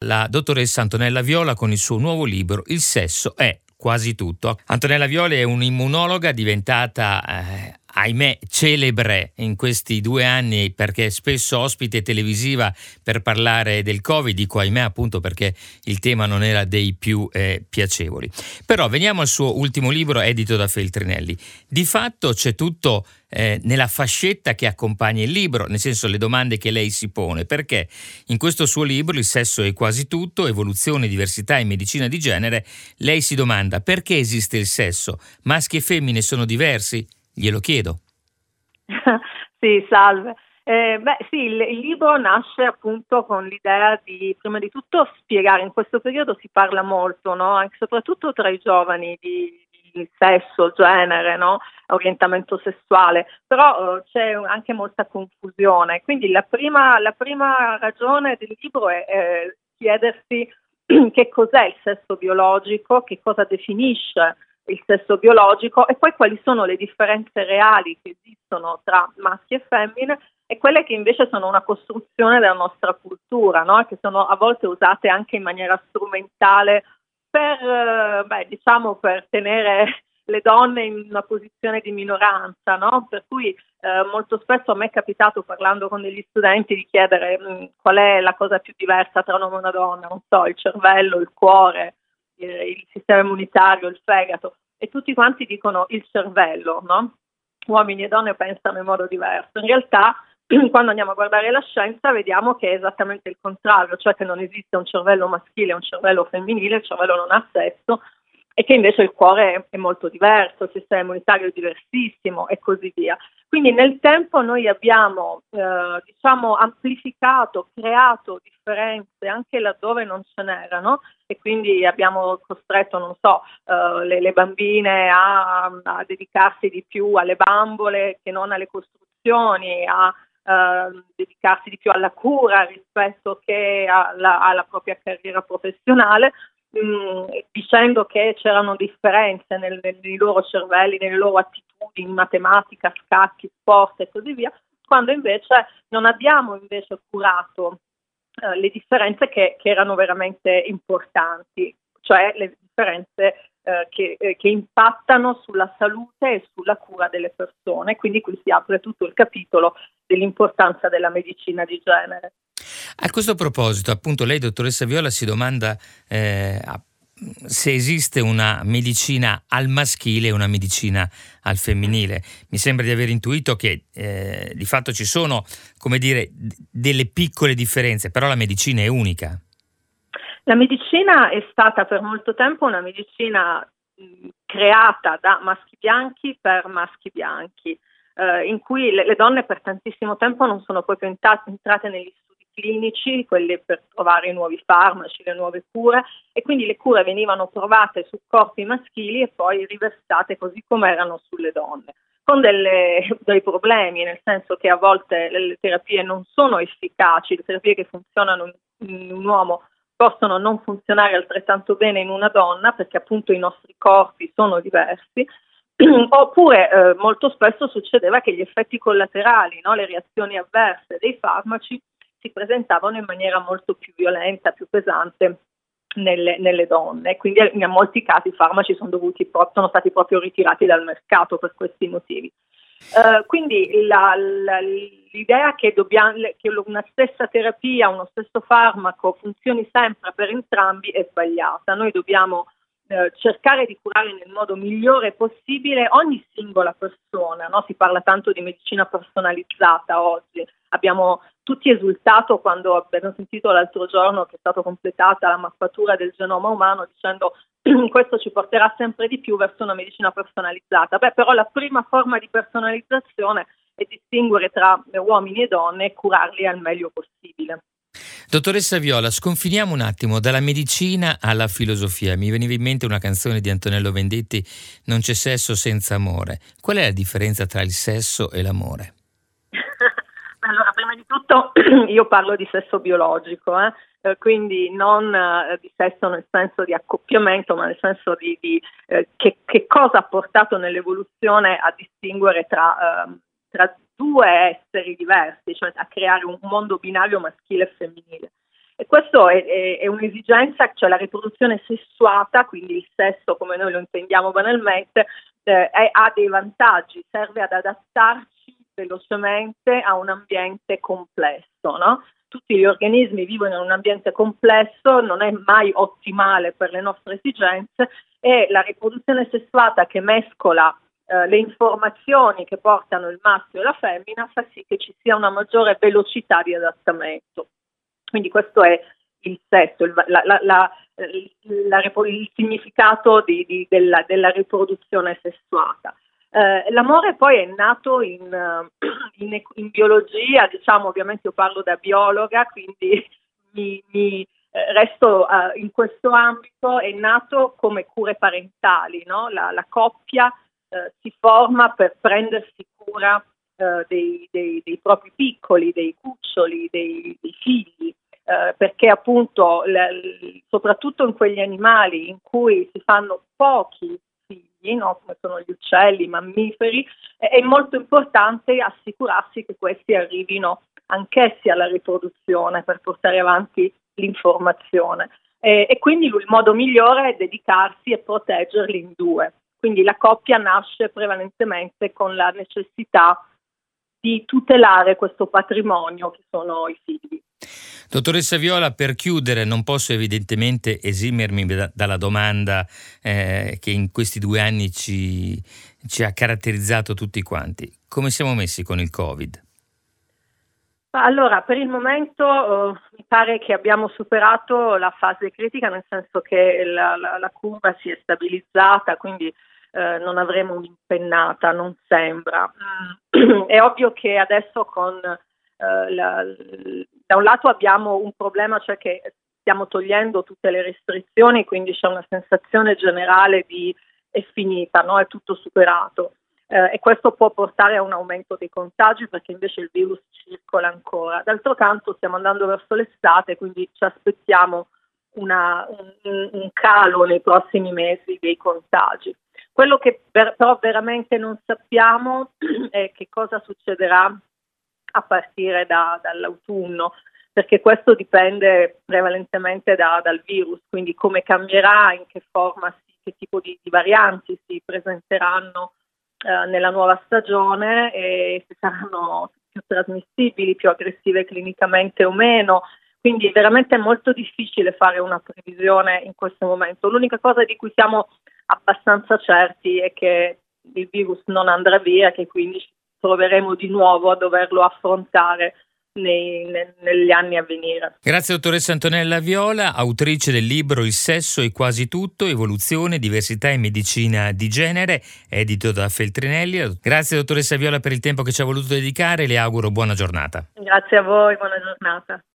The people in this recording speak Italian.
la dottoressa Antonella Viola con il suo nuovo libro Il sesso è quasi tutto. Antonella Viola è un'immunologa diventata, ahimè, celebre in questi 2 anni perché è spesso ospite televisiva per parlare del Covid. Dico ahimè appunto perché il tema non era dei più piacevoli. Però veniamo al suo ultimo libro edito da Feltrinelli. Di fatto c'è tutto nella fascetta che accompagna il libro, nel senso le domande che lei si pone, perché in questo suo libro Il sesso è quasi tutto, evoluzione, diversità e medicina di genere, lei si domanda perché esiste il sesso, maschi e femmine sono diversi? Glielo chiedo. Sì, salve. Sì, il libro nasce appunto con l'idea di, prima di tutto, spiegare. In questo periodo si parla molto, no? Anche soprattutto tra i giovani, di sesso, genere, no? Orientamento sessuale, però c'è anche molta confusione. Quindi la prima ragione del libro è chiedersi che cos'è il sesso biologico, che cosa definisce il sesso biologico e poi quali sono le differenze reali che esistono tra maschi e femmine e quelle che invece sono una costruzione della nostra cultura, no? Che sono a volte usate anche in maniera strumentale per tenere le donne in una posizione di minoranza, no? Per cui molto spesso a me è capitato, parlando con degli studenti, di chiedere qual è la cosa più diversa tra un uomo e una donna, non so, il cervello, il cuore, il sistema immunitario, il fegato, e tutti quanti dicono il cervello, no? Uomini e donne pensano in modo diverso. In realtà, quando andiamo a guardare la scienza, vediamo che è esattamente il contrario, cioè che non esiste un cervello maschile e un cervello femminile, il cervello non ha sesso, e che invece il cuore è molto diverso, il sistema immunitario è diversissimo e così via. Quindi nel tempo noi abbiamo amplificato, creato differenze anche laddove non ce n'erano e quindi abbiamo costretto, non so, le bambine a dedicarsi di più alle bambole che non alle costruzioni, a dedicarsi di più alla cura rispetto che alla propria carriera professionale. Dicendo che c'erano differenze nei loro cervelli, nelle loro attitudini, matematica, scacchi, sport e così via, quando invece non abbiamo curato le differenze che erano veramente importanti, cioè le differenze che impattano sulla salute e sulla cura delle persone. Quindi qui si apre tutto il capitolo dell'importanza della medicina di genere. A questo proposito, appunto, lei, dottoressa Viola, si domanda se esiste una medicina al maschile e una medicina al femminile. Mi sembra di aver intuito che di fatto ci sono, come dire, delle piccole differenze, però la medicina è unica. La medicina è stata per molto tempo una medicina creata da maschi bianchi per maschi bianchi, in cui le donne per tantissimo tempo non sono proprio entrate negli studi clinici, quelli per trovare i nuovi farmaci, le nuove cure, e quindi le cure venivano provate su corpi maschili e poi riversate così come erano sulle donne, con dei problemi, nel senso che a volte le terapie non sono efficaci, le terapie che funzionano in un uomo possono non funzionare altrettanto bene in una donna perché appunto i nostri corpi sono diversi. Oppure molto spesso succedeva che gli effetti collaterali, no, le reazioni avverse dei farmaci si presentavano in maniera molto più violenta, più pesante nelle donne, quindi in molti casi i farmaci sono stati proprio ritirati dal mercato per questi motivi. Quindi l'idea che una stessa terapia, uno stesso farmaco funzioni sempre per entrambi è sbagliata. Noi dobbiamo cercare di curare nel modo migliore possibile ogni singola persona, no? Si parla tanto di medicina personalizzata oggi. Abbiamo tutti esultato quando abbiamo sentito l'altro giorno che è stata completata la mappatura del genoma umano, dicendo questo ci porterà sempre di più verso una medicina personalizzata. Però la prima forma di personalizzazione è distinguere tra uomini e donne e curarli al meglio possibile. Dottoressa Viola, sconfiniamo un attimo dalla medicina alla filosofia. Mi veniva in mente una canzone di Antonello Venditti, Non c'è sesso senza amore. Qual è la differenza tra il sesso e l'amore? Allora, prima di tutto io parlo di sesso biologico, quindi non di sesso nel senso di accoppiamento, ma nel senso di che cosa ha portato nell'evoluzione a distinguere tra due esseri diversi, cioè a creare un mondo binario maschile e femminile. E questo è un'esigenza, cioè la riproduzione sessuata, quindi il sesso come noi lo intendiamo banalmente, ha dei vantaggi, serve ad adattarci velocemente a un ambiente complesso, no? Tutti gli organismi vivono in un ambiente complesso, non è mai ottimale per le nostre esigenze, e la riproduzione sessuata che mescola le informazioni che portano il maschio e la femmina fa sì che ci sia una maggiore velocità di adattamento. Quindi questo è il sesso, il significato della riproduzione sessuata. L'amore poi è nato in biologia, diciamo, ovviamente io parlo da biologa, quindi mi resto in questo ambito. È nato come cure parentali, no? La coppia si forma per prendersi cura dei propri piccoli, dei cuccioli, dei figli, perché appunto soprattutto in quegli animali in cui si fanno pochi figli, no, come sono gli uccelli, i mammiferi, è molto importante assicurarsi che questi arrivino anch'essi alla riproduzione per portare avanti l'informazione. E quindi il modo migliore è dedicarsi e proteggerli in due. Quindi la coppia nasce prevalentemente con la necessità di tutelare questo patrimonio che sono i figli. Dottoressa Viola, per chiudere non posso evidentemente esimermi dalla domanda che in questi 2 anni ci ha caratterizzato tutti quanti. Come siamo messi con il Covid? Allora, per il momento mi pare che abbiamo superato la fase critica, nel senso che la curva si è stabilizzata, quindi non avremo un'impennata, non sembra. È ovvio che adesso da un lato abbiamo un problema, cioè che stiamo togliendo tutte le restrizioni, quindi c'è una sensazione generale di è finita, no? È tutto superato. E questo può portare a un aumento dei contagi perché invece il virus circola ancora. D'altro canto stiamo andando verso l'estate, quindi ci aspettiamo un calo nei prossimi mesi dei contagi. Quello che però veramente non sappiamo è che cosa succederà a partire dall'autunno, perché questo dipende prevalentemente dal virus, quindi come cambierà, in che forma, che tipo di varianti si presenteranno nella nuova stagione, e se saranno più trasmissibili, più aggressive clinicamente o meno. Quindi è veramente molto difficile fare una previsione in questo momento. L'unica cosa di cui siamo abbastanza certi è che il virus non andrà via, che quindi ci troveremo di nuovo a doverlo affrontare negli anni a venire. Grazie dottoressa Antonella Viola, autrice del libro Il sesso e quasi tutto, evoluzione, diversità e medicina di genere, edito da Feltrinelli. Grazie dottoressa Viola per il tempo che ci ha voluto dedicare, le auguro buona giornata. Grazie a voi, buona giornata.